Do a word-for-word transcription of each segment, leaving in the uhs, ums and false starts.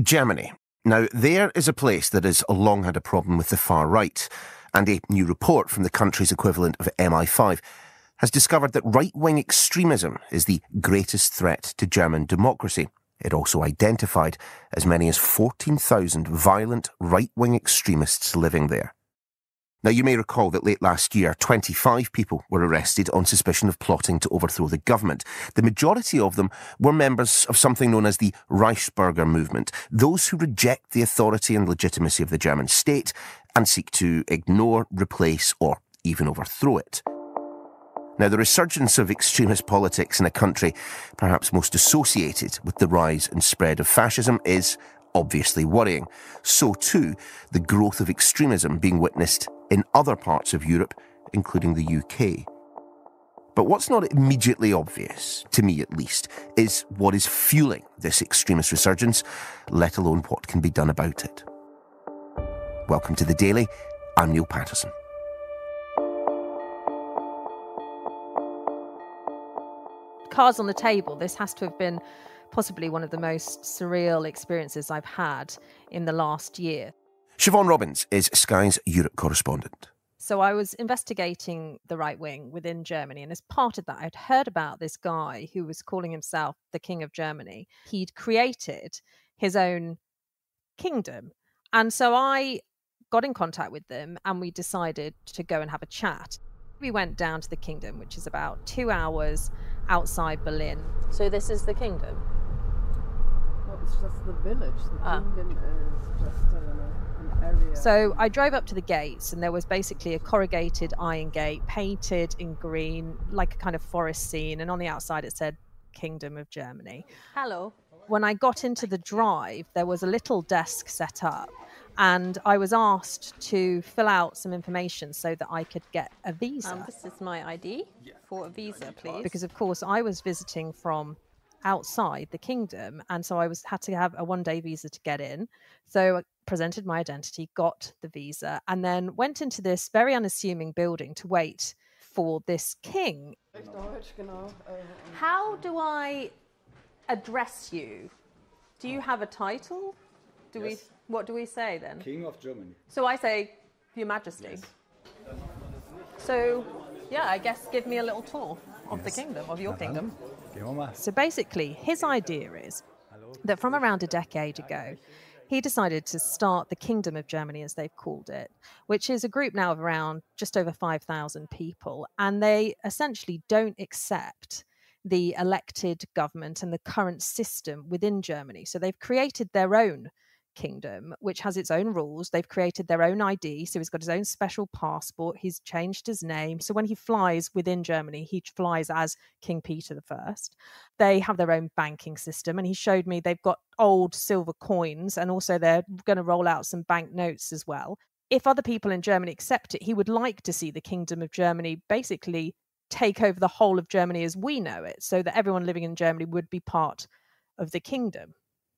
Germany. Now, there is a place that has long had a problem with the far right, and a new report from the country's equivalent of M I five has discovered that right-wing extremism is the greatest threat to German democracy. It also identified as many as fourteen thousand violent right-wing extremists living there. Now, you may recall that late last year, twenty-five people were arrested on suspicion of plotting to overthrow the government. The majority of them were members of something known as the Reichsbürger movement, those who reject the authority and legitimacy of the German state and seek to ignore, replace, or even overthrow it. Now, the resurgence of extremist politics in a country perhaps most associated with the rise and spread of fascism is obviously worrying. So too, the growth of extremism being witnessed in other parts of Europe, including the U K. But what's not immediately obvious, to me at least, is what is fueling this extremist resurgence, let alone what can be done about it. Welcome to The Daily. I'm Neil Patterson. Cards on the table, this has to have been possibly one of the most surreal experiences I've had in the last year. Siobhan Robbins is Sky's Europe correspondent. So I was investigating the right wing within Germany, and as part of that, I'd heard about this guy who was calling himself the King of Germany. He'd created his own kingdom. And so I got in contact with them and we decided to go and have a chat. We went down to the kingdom, which is about two hours outside Berlin. So this is the kingdom? Well, it's just the village. The Ah. kingdom is just uh, an area. So I drove up to the gates and there was basically a corrugated iron gate painted in green, like a kind of forest scene. And on the outside it said Kingdom of Germany. Hello. When I got into the drive, there was a little desk set up and I was asked to fill out some information so that I could get a visa. Um, this is my I D for a visa, please. Because of course I was visiting from outside the kingdom, and so I was had to have a one-day visa to get in. So I presented my identity, got the visa, and then went into this very unassuming building to wait for this king. How do I address you? Do you have a title? Do Yes. we? What do we say then? King of Germany. So I say, Your Majesty. Yes. So, yeah, I guess give me a little tour of Yes. the kingdom, of your Na dann, kingdom. gehen wir mal. So basically, his idea is that from around a decade ago, he decided to start the Kingdom of Germany, as they've called it, which is a group now of around just over five thousand people. And they essentially don't accept the elected government and the current system within Germany. So they've created their own kingdom, which has its own rules. They've created their own I D. So he's got his own special passport. He's changed his name. So when he flies within Germany, he flies as King Peter the First. They have their own banking system. And he showed me they've got old silver coins, and also they're going to roll out some banknotes as well. If other people in Germany accept it, he would like to see the Kingdom of Germany basically take over the whole of Germany as we know it, so that everyone living in Germany would be part of the kingdom.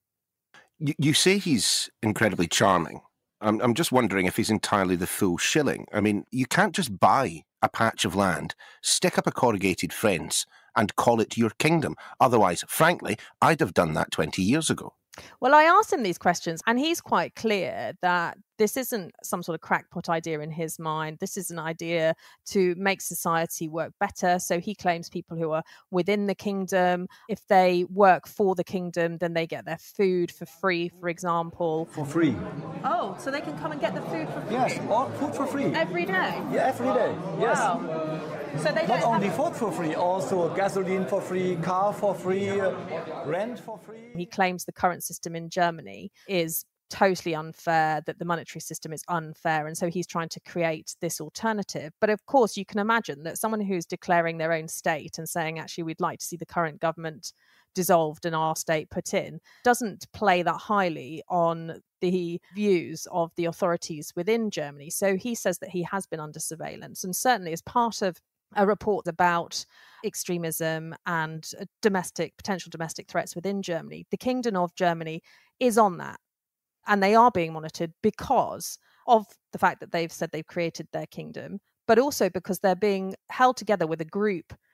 You, you say he's incredibly charming. I'm, I'm just wondering if he's entirely the full shilling. I mean, you can't just buy a patch of land, stick up a corrugated fence, and call it your kingdom. Otherwise, frankly, I'd have done that twenty years ago. Well, I asked him these questions, and he's quite clear that this isn't some sort of crackpot idea in his mind. This is an idea to make society work better. So he claims people who are within the kingdom, if they work for the kingdom, then they get their food for free, for example. For free. Oh, so they can come and get the food for free? Yes, all food for free. Every day? Yeah, every day. Yes. Wow. So they Not don't only have... food for free, also gasoline for free, car for free, uh, rent for free. He claims the current system in Germany is totally unfair, that the monetary system is unfair, and so he's trying to create this alternative. But of course, you can imagine that someone who's declaring their own state and saying, actually, we'd like to see the current government dissolved and our state put in, doesn't play that highly on the views of the authorities within Germany. So he says that he has been under surveillance, and certainly as part of a report about extremism and domestic potential domestic threats within Germany, the Kingdom of Germany is on that. And they are being monitored because of the fact that they've said they've created their kingdom, but also because they're being held together with a group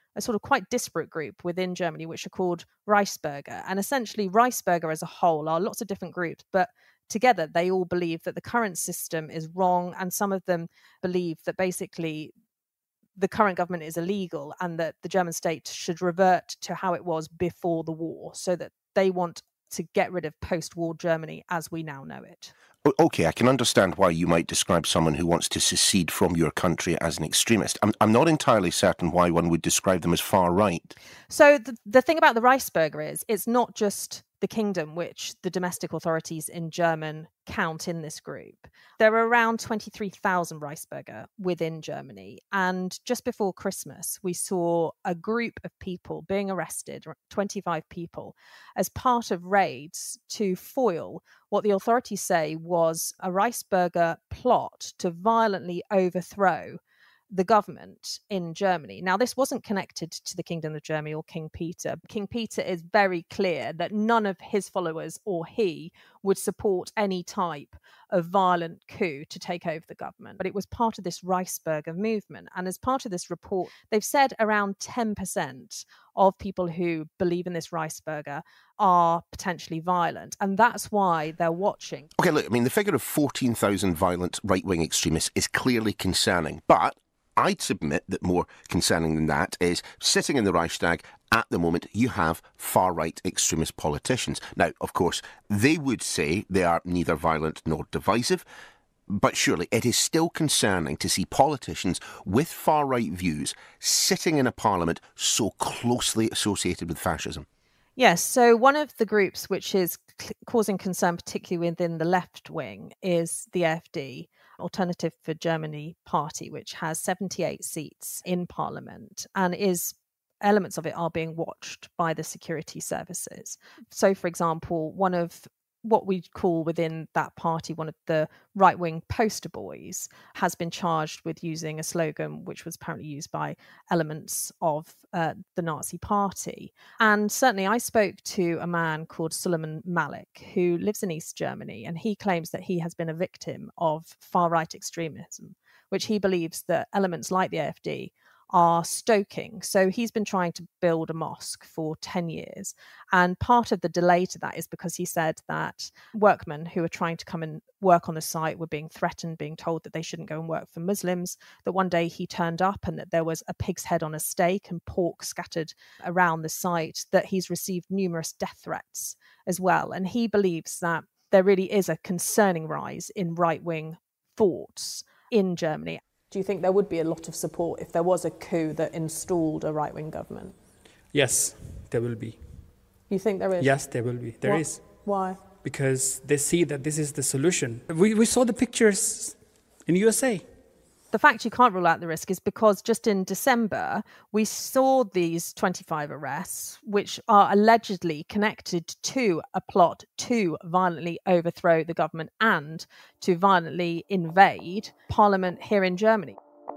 a sort of quite disparate group within Germany, which are called Reichsbürger. And essentially, Reichsbürger as a whole are lots of different groups, but together they all believe that the current system is wrong. And some of them believe that basically the current government is illegal and that the German state should revert to how it was before the war, so that they want to get rid of post-war Germany as we now know it. Okay, I can understand why you might describe someone who wants to secede from your country as an extremist. I'm, I'm not entirely certain why one would describe them as far right. So the, the thing about the Reichsbürger is it's not just the kingdom, which the domestic authorities in German count in this group. There are around twenty-three thousand Reichsbürger within Germany. And just before Christmas, we saw a group of people being arrested, twenty-five people, as part of raids to foil what the authorities say was a Reichsbürger plot to violently overthrow the government in Germany. Now, this wasn't connected to the Kingdom of Germany or King Peter. King Peter is very clear that none of his followers or he would support any type of violent coup to take over the government. But it was part of this Reichsbürger movement. And as part of this report, they've said around ten percent of people who believe in this Reichsbürger are potentially violent. And that's why they're watching. Okay, look, I mean, the figure of fourteen thousand violent right-wing extremists is clearly concerning. But I'd submit that more concerning than that is sitting in the Reichstag at the moment, you have far-right extremist politicians. Now, of course, they would say they are neither violent nor divisive, but surely it is still concerning to see politicians with far-right views sitting in a parliament so closely associated with fascism. Yes, so one of the groups which is c- causing concern, particularly within the left wing, is the A F D, Alternative for Germany Party, which has seventy-eight seats in parliament and is elements of it are being watched by the security services. So, for example, one of what we call within that party, one of the right-wing poster boys has been charged with using a slogan which was apparently used by elements of uh, the Nazi party. And certainly I spoke to a man called Suleiman Malik, who lives in East Germany, and he claims that he has been a victim of far-right extremism, which he believes that elements like the A F D are stoking. So he's been trying to build a mosque for ten years. And part of the delay to that is because he said that workmen who were trying to come and work on the site were being threatened, being told that they shouldn't go and work for Muslims, that one day he turned up and that there was a pig's head on a stake and pork scattered around the site, that he's received numerous death threats as well. And he believes that there really is a concerning rise in right-wing thoughts in Germany. Do you think there would be a lot of support if there was a coup that installed a right-wing government? Yes, there will be. You think there is? Yes, there will be. There what? is. Why? Because they see that this is the solution. We, we saw the pictures in U S A. The fact you can't rule out the risk is because just in December, we saw these twenty-five arrests, which are allegedly connected to a plot to violently overthrow the government and to violently invade Parliament here in Germany.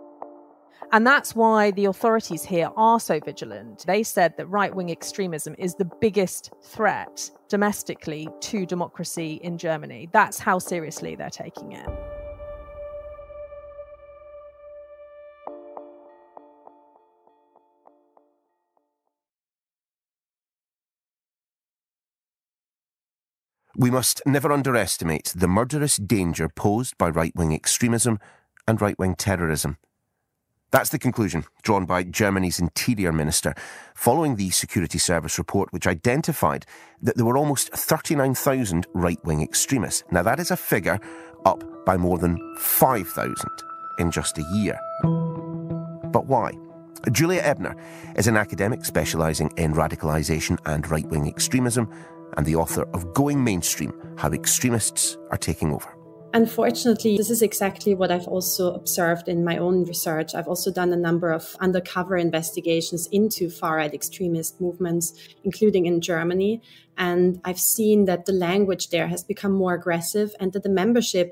And that's why the authorities here are so vigilant. They said that right-wing extremism is the biggest threat domestically to democracy in Germany. That's how seriously they're taking it. We must never underestimate the murderous danger posed by right-wing extremism and right-wing terrorism. That's the conclusion drawn by Germany's Interior Minister following the Security Service report, which identified that there were almost thirty-nine thousand right-wing extremists. Now, that is a figure up by more than five thousand in just a year. But why? Julia Ebner is an academic specialising in radicalisation and right-wing extremism, and the author of Going Mainstream, How Extremists Are Taking Over. Unfortunately, this is exactly what I've also observed in my own research. I've also done a number of undercover investigations into far-right extremist movements, including in Germany. And I've seen that the language there has become more aggressive and that the membership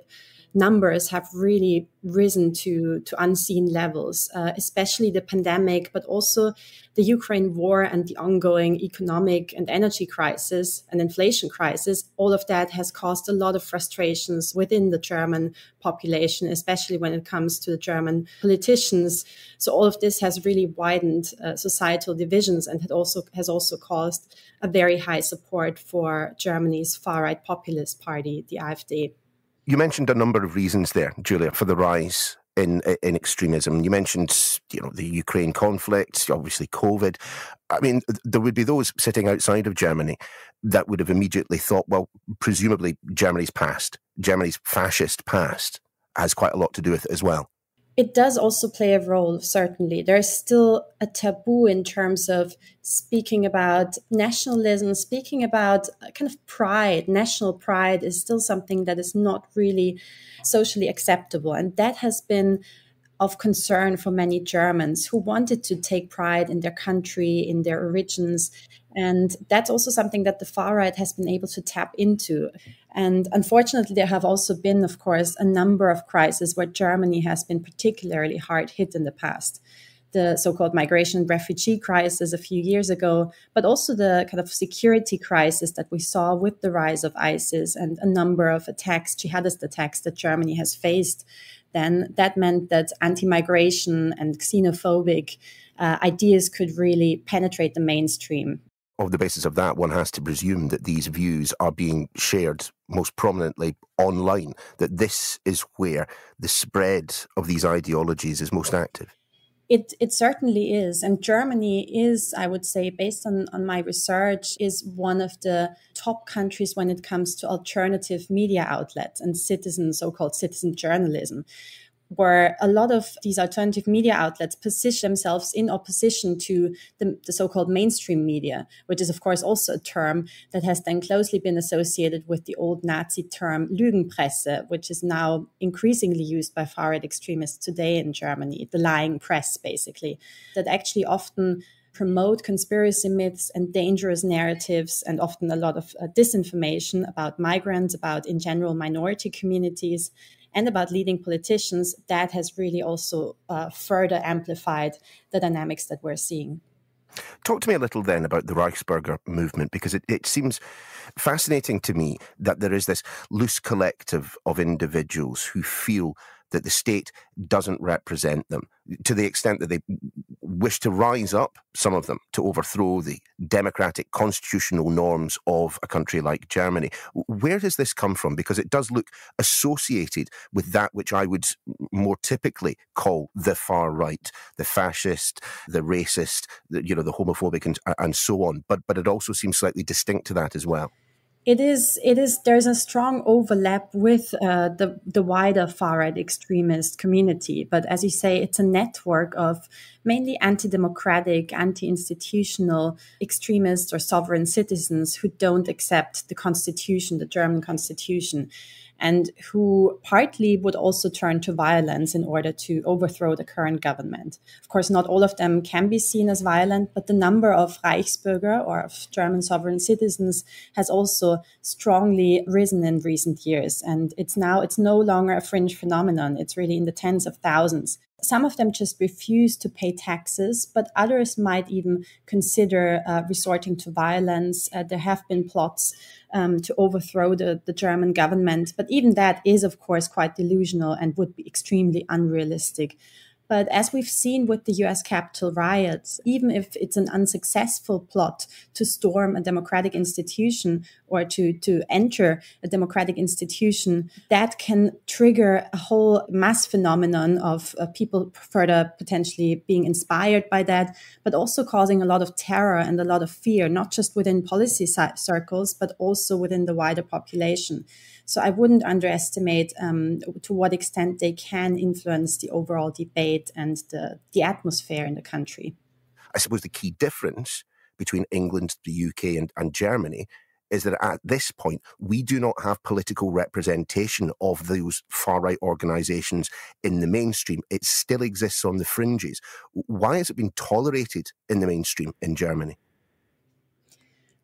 numbers have really risen to, to unseen levels, uh, especially the pandemic, but also the Ukraine war and the ongoing economic and energy crisis and inflation crisis. All of that has caused a lot of frustrations within the German population, especially when it comes to the German politicians. So all of this has really widened uh, societal divisions and had also has also caused a very high support for Germany's far-right populist party, the AfD. You mentioned a number of reasons there, Julia, for the rise in in extremism. You mentioned, you know, the Ukraine conflict, obviously COVID. I mean, there would be those sitting outside of Germany that would have immediately thought, well, presumably Germany's past, Germany's fascist past has quite a lot to do with it as well. It does also play a role, certainly. There's still a taboo in terms of speaking about nationalism, speaking about kind of pride. National pride is still something that is not really socially acceptable. And that has been of concern for many Germans who wanted to take pride in their country, in their origins. And that's also something that the far right has been able to tap into. And unfortunately, there have also been, of course, a number of crises where Germany has been particularly hard hit in the past. The so-called migration and refugee crisis a few years ago, but also the kind of security crisis that we saw with the rise of ISIS and a number of attacks, jihadist attacks that Germany has faced. Then that meant that anti-migration and xenophobic uh, ideas could really penetrate the mainstream. On the basis of that, one has to presume that these views are being shared most prominently online, that this is where the spread of these ideologies is most active. It it certainly is. And Germany is, I would say, based on, on my research, is one of the top countries when it comes to alternative media outlets and citizen, so-called citizen journalism, where a lot of these alternative media outlets position themselves in opposition to the, the so-called mainstream media, which is, of course, also a term that has then closely been associated with the old Nazi term Lügenpresse, which is now increasingly used by far-right extremists today in Germany, the lying press, basically, that actually often promote conspiracy myths and dangerous narratives and often a lot of uh, disinformation about migrants, about, in general, minority communities, and about leading politicians. That has really also uh, further amplified the dynamics that we're seeing. Talk to me a little then about the Reichsbürger movement, because it, it seems fascinating to me that there is this loose collective of individuals who feel that the state doesn't represent them, to the extent that they wish to rise up, some of them, to overthrow the democratic constitutional norms of a country like Germany. Where does this come from? Because it does look associated with that which I would more typically call the far right, the fascist, the racist, the, you know, the homophobic, and, and so on. But but it also seems slightly distinct to that as well. It is, it is, there's a strong overlap with uh, the, the wider far-right extremist community. But as you say, it's a network of mainly anti-democratic, anti-institutional extremists or sovereign citizens who don't accept the constitution, the German constitution, and who partly would also turn to violence in order to overthrow the current government. Of course, not all of them can be seen as violent, but the number of Reichsbürger or of German sovereign citizens has also strongly risen in recent years. And it's now, it's no longer a fringe phenomenon. It's really in the tens of thousands. Some of them just refuse to pay taxes, but others might even consider uh, resorting to violence. Uh, there have been plots um, to overthrow the, the German government, but even that is, of course, quite delusional and would be extremely unrealistic. But as we've seen with the U S Capitol riots, even if it's an unsuccessful plot to storm a democratic institution or to, to enter a democratic institution, that can trigger a whole mass phenomenon of uh, people further potentially being inspired by that, but also causing a lot of terror and a lot of fear, not just within policy circles, but also within the wider population. So I wouldn't underestimate um, to what extent they can influence the overall debate and the, the atmosphere in the country. I suppose the key difference between England, the U K and, and Germany is that at this point, we do not have political representation of those far-right organisations in the mainstream. It still exists on the fringes. Why has it been tolerated in the mainstream in Germany?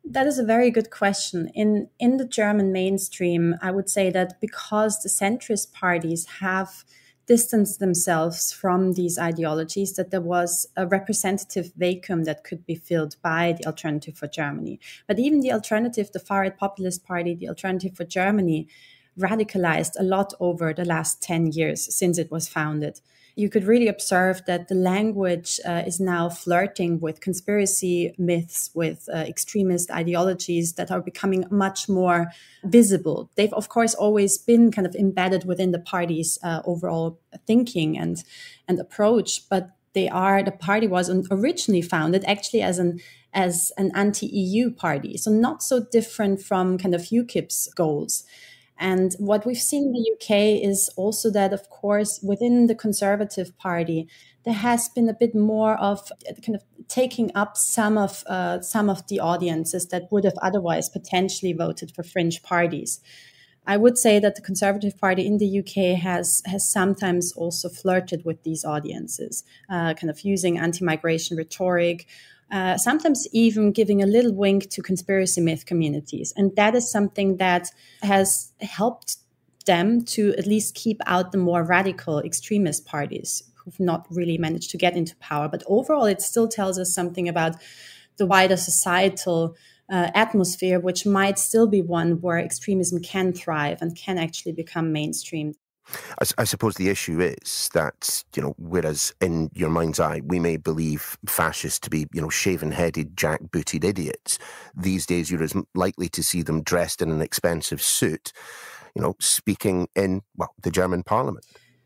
That is a very good question. In in the German mainstream, I would say that because the centrist parties have distanced themselves from these ideologies, that there was a representative vacuum that could be filled by the Alternative for Germany. But even the alternative, the far-right populist party, the Alternative for Germany, radicalized a lot over the last ten years since it was founded. You could really observe that the language uh, is now flirting with conspiracy myths, with uh, extremist ideologies that are becoming much more visible. They've, of course, always been kind of embedded within the party's uh, overall thinking and, and approach, but they are, the party was originally founded actually as an as an anti-E U party, so not so different from kind of UKIP's goals. And what we've seen in the U K is also that, of course, within the Conservative Party, there has been a bit more of kind of taking up some of uh, some of the audiences that would have otherwise potentially voted for fringe parties. I would say that the Conservative Party in the U K has has sometimes also flirted with these audiences, uh, kind of using anti-migration rhetoric, Uh, sometimes even giving a little wink to conspiracy myth communities. And that is something that has helped them to at least keep out the more radical extremist parties who've not really managed to get into power. But overall, it still tells us something about the wider societal uh, atmosphere, which might still be one where extremism can thrive and can actually become mainstream. I, I suppose the issue is that, you know, whereas in your mind's eye, we may believe fascists to be, you know, shaven-headed, jack-booted idiots, these days you're as likely to see them dressed in an expensive suit, you know, speaking in, well, the German parliament.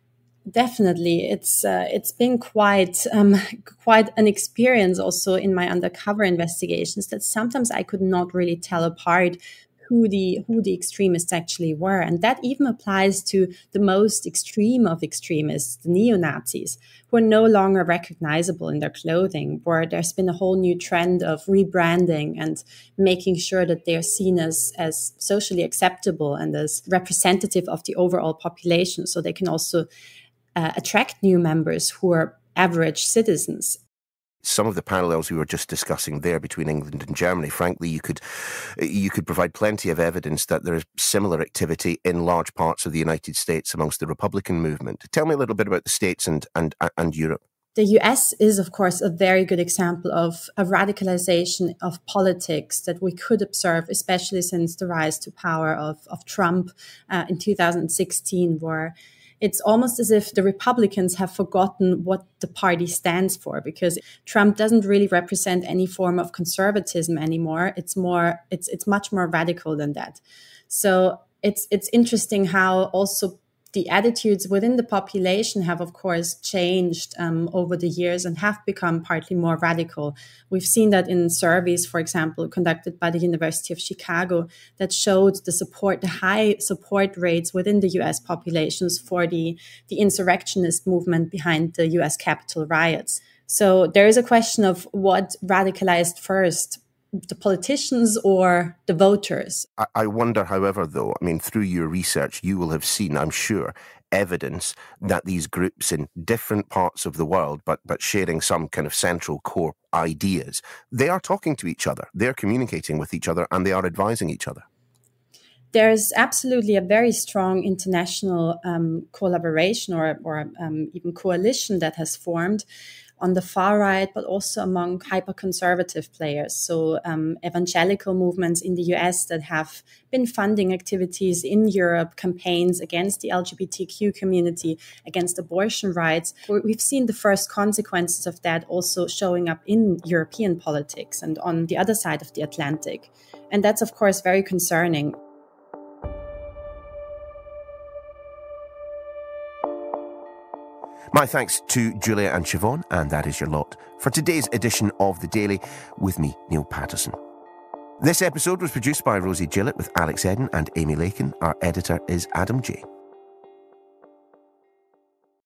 Definitely. It's uh, it's been quite um, quite an experience also in my undercover investigations that sometimes I could not really tell apart who the who the extremists actually were. And that even applies to the most extreme of extremists, the neo-Nazis, who are no longer recognizable in their clothing, where there's been a whole new trend of rebranding and making sure that they are seen as, as socially acceptable and as representative of the overall population, so they can also uh, attract new members who are average citizens. Some of the parallels we were just discussing there between England and Germany, frankly, you could you could provide plenty of evidence that there is similar activity in large parts of the United States amongst the Republican movement. Tell me a little bit about the States and and, and Europe. The U S is, of course, a very good example of a radicalization of politics that we could observe, especially since the rise to power of, of Trump uh, in two thousand sixteen, where it's almost as if the Republicans have forgotten what the party stands for, because Trump doesn't really represent any form of conservatism anymore. It's more, it's it's much more radical than that. So it's it's interesting how also the attitudes within the population have, of course, changed um, over the years and have become partly more radical. We've seen that in surveys, for example, conducted by the University of Chicago, that showed the support, the high support rates within the U S populations for the, the insurrectionist movement behind the U S Capitol riots. So there is a question of what radicalized first, the politicians or the voters. I wonder, however, though, I mean, through your research, you will have seen, I'm sure, evidence that these groups in different parts of the world, but but sharing some kind of central core ideas, they are talking to each other, they're communicating with each other, and they are advising each other. There's absolutely a very strong international um, collaboration or, or um, even coalition that has formed on the far right, but also among hyper-conservative players. So um, evangelical movements in the U S that have been funding activities in Europe, campaigns against the L G B T Q community, against abortion rights. We've seen the first consequences of that also showing up in European politics and on the other side of the Atlantic. And that's, of course, very concerning. My thanks to Julia and Siobhan, and that is your lot for today's edition of The Daily with me, Neil Patterson. This episode was produced by Rosie Gillett with Alex Eden and Amy Lakin. Our editor is Adam J.